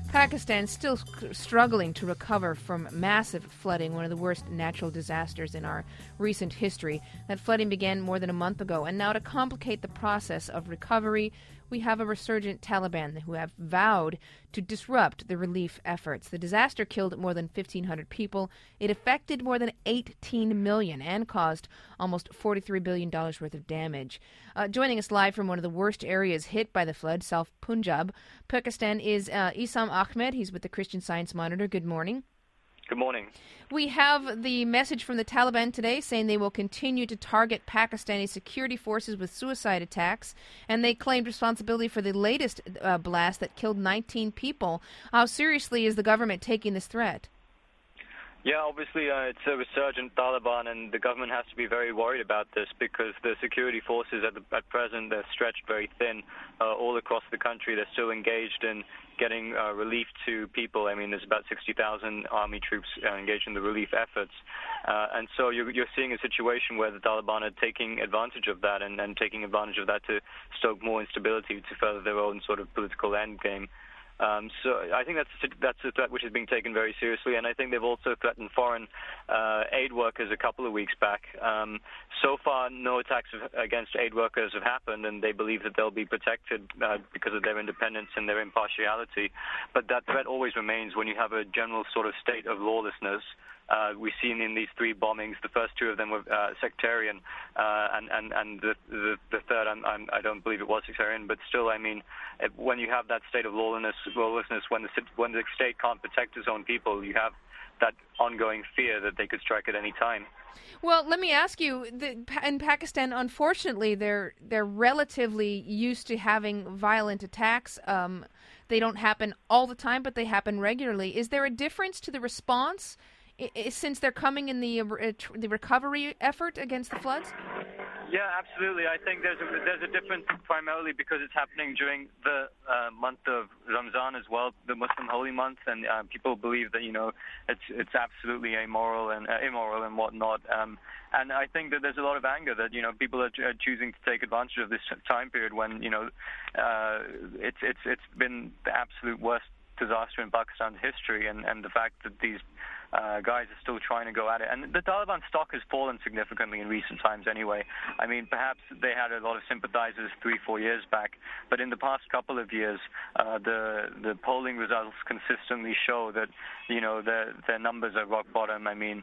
Pakistan is still struggling to recover from massive flooding, one of the worst natural disasters in our recent history. That flooding began more than a month ago, and now to complicate the process of recovery, we have a resurgent Taliban who have vowed to disrupt the relief efforts. The disaster killed more than 1,500 people. It affected more than 18 million and caused almost $43 billion worth of damage. Joining us live from one of the worst areas hit by the flood, South Punjab, Pakistan, is Isam Ahmed. He's with the Christian Science Monitor. Good morning. Good morning. We have the message from the Taliban today saying they will continue to target Pakistani security forces with suicide attacks, and they claimed responsibility for the latest blast that killed 19 people. How seriously is the government taking this threat? Yeah, obviously it's a resurgent Taliban, and the government has to be very worried about this because the security forces at present, they're stretched very thin all across the country. They're still engaged in getting relief to people. I mean, there's about 60,000 army troops engaged in the relief efforts. And so you're seeing a situation where the Taliban are taking advantage of that and taking advantage of that to stoke more instability to further their own sort of political end game. So I think that's a threat which is being taken very seriously, and I think they've also threatened foreign aid workers a couple of weeks back. So far, no attacks against aid workers have happened, and they believe that they'll be protected because of their independence and their impartiality. But that threat always remains when you have a general sort of state of lawlessness. We've seen in these three bombings, the first two of them were sectarian, and the third, I don't believe it was sectarian, but still, I mean, when you have that state of lawlessness, when the state can't protect its own people, you have that ongoing fear that they could strike at any time. Well, let me ask you, in Pakistan, unfortunately, they're relatively used to having violent attacks. They don't happen all the time, but they happen regularly. Is there a difference to the response since they're coming in the recovery effort against the floods? Yeah, absolutely. I think there's a difference primarily because it's happening during the month of Ramzan as well, the Muslim holy month, and people believe that it's absolutely immoral and whatnot. And I think that there's a lot of anger that people are choosing to take advantage of this time period when it's been the absolute worst disaster in Pakistan's history, and the fact that these guys are still trying to go at it. And the Taliban stock has fallen significantly in recent times anyway. I mean, perhaps they had a lot of sympathizers 3-4 years back, but in the past couple of years, the polling results consistently show that, their numbers are rock bottom. I mean,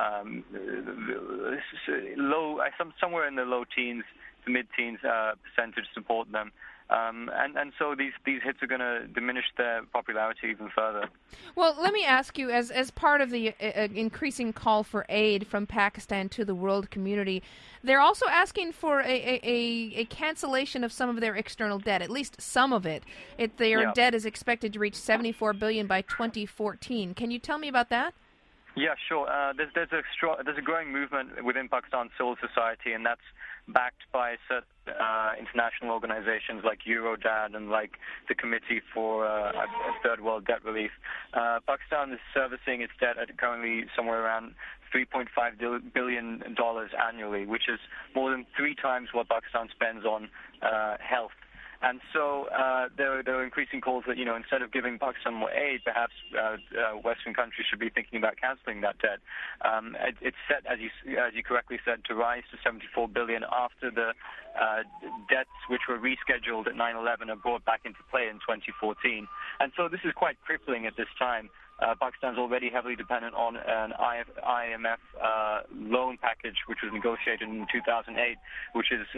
somewhere in the low teens to mid-teens percentage support them. And so these hits are going to diminish their popularity even further. Well, let me ask you, as part of the increasing call for aid from Pakistan to the world community, they're also asking for a cancellation of some of their external debt, at least some of it. Their debt is expected to reach $74 billion by 2014. Can you tell me about that? Yeah, sure. There's a growing movement within Pakistan civil society, and that's backed by certain international organizations like Eurodad and like the Committee for Third World Debt Relief. Pakistan is servicing its debt at currently somewhere around $3.5 billion annually, which is more than 3 times what Pakistan spends on health. And so there are increasing calls that, instead of giving Pakistan more aid, perhaps Western countries should be thinking about canceling that debt. It's set, as you correctly said, to rise to $74 billion after the debts which were rescheduled at 9/11 are brought back into play in 2014. And so this is quite crippling at this time. Pakistan's already heavily dependent on an IMF loan package, which was negotiated in 2008, which is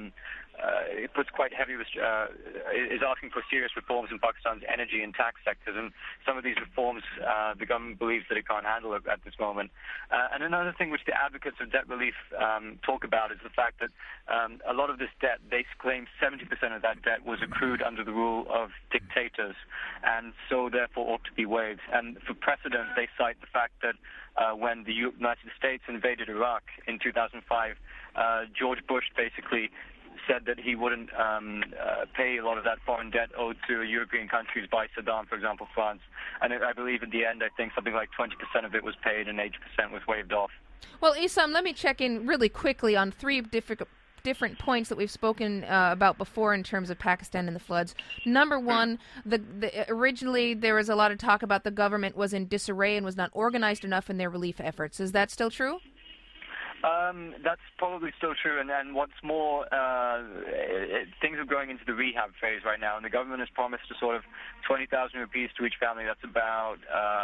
it puts quite heavy is asking for serious reforms in Pakistan's energy and tax sectors, and some of these reforms the government believes that it can't handle at this moment. And another thing which the advocates of debt relief talk about is the fact that a lot of this debt, they claim 70% of that debt was accrued under the rule of dictators, and so therefore ought to be waived. And for precedent, they cite the fact that when the United States invaded Iraq in 2005, George Bush basically said that he wouldn't pay a lot of that foreign debt owed to European countries by Saddam, for example, France. And I believe at the end, I think something like 20% of it was paid and 80% was waived off. Well, Isam, let me check in really quickly on 3 different different points that we've spoken about before in terms of Pakistan and the floods. Number one, originally there was a lot of talk about the government was in disarray and was not organized enough in their relief efforts. Is that still true? That's probably still true, and what's more, things are going into the rehab phase right now, and the government has promised a sort of 20,000 rupees to each family. That's about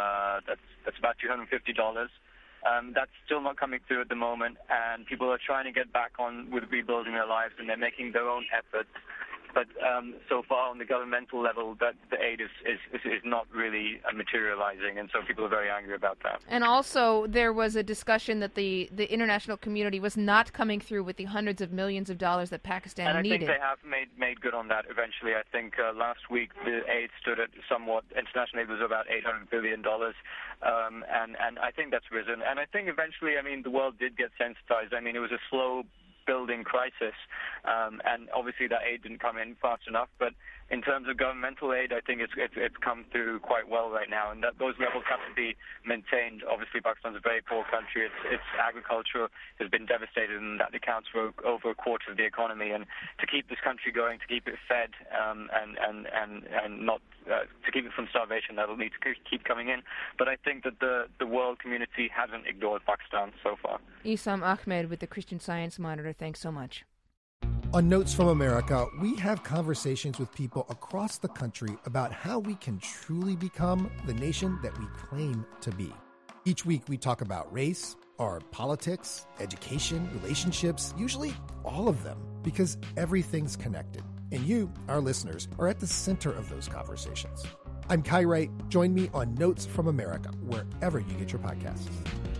$250. That's still not coming through at the moment, and people are trying to get back on with rebuilding their lives, and they're making their own efforts. But so far, on the governmental level, that the aid is not really materializing, and so people are very angry about that. And also, there was a discussion that the international community was not coming through with the hundreds of millions of dollars that Pakistan needed. And I think they have made good on that eventually. I think last week the aid stood at international aid was about $800 billion, and I think that's risen. And I think eventually, the world did get sensitized. It was a slow building crisis, and obviously that aid didn't come in fast enough, but in terms of governmental aid, I think it's come through quite well right now, and that those levels have to be maintained. Obviously, Pakistan's a very poor country. Its agriculture has been devastated, and that accounts for over a quarter of the economy. And to keep this country going, to keep it fed, and not to keep it from starvation, that'll need to keep coming in. But I think that the world community hasn't ignored Pakistan so far. Isam Ahmed with the Christian Science Monitor. Thanks so much. On Notes from America, we have conversations with people across the country about how we can truly become the nation that we claim to be. Each week we talk about race, our politics, education, relationships, usually all of them, because everything's connected. And you, our listeners, are at the center of those conversations. I'm Kai Wright. Join me on Notes from America, wherever you get your podcasts.